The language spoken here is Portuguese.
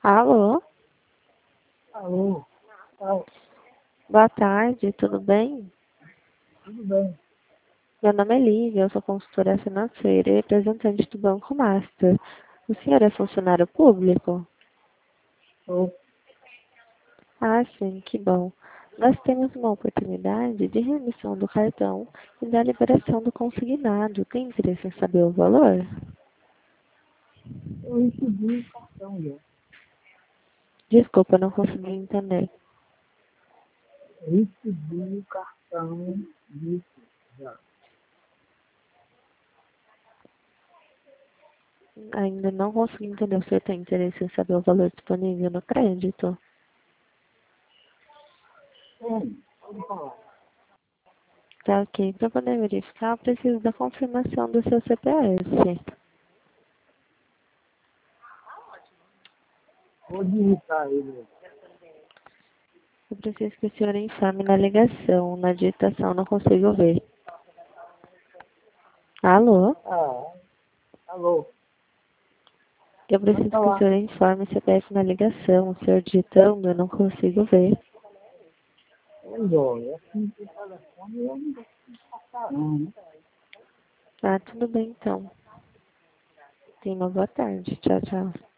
Alô? Alô, Boa tarde, tudo bem? tudo bem? Meu nome é Lívia, eu sou consultora financeira e representante do Banco Master. O senhor é funcionário público? Sou, Ah, sim, que bom. Nós temos uma oportunidade de remissão do cartão e da liberação do consignado. Tem interesse em saber o valor? eu recebi o cartão já. Desculpa, eu não consegui entender. Recebi o cartão disso já. Ainda não consegui entender. O senhor tem interesse em saber o valor disponível no crédito? Pode falar. Tá ok. Para poder verificar, eu preciso da confirmação do seu CPF. Vou digitar ele. Eu preciso que o senhor informe na ligação, na digitação, não consigo ver. Alô? Alô, Eu pode preciso que o falar. senhor informe o CPF na ligação. O senhor digitando, eu não consigo ver. Pois olha, assim que o telefone eu não consigo passar não, né? Ah, tudo bem então. Tenha uma boa tarde. Tchau, tchau.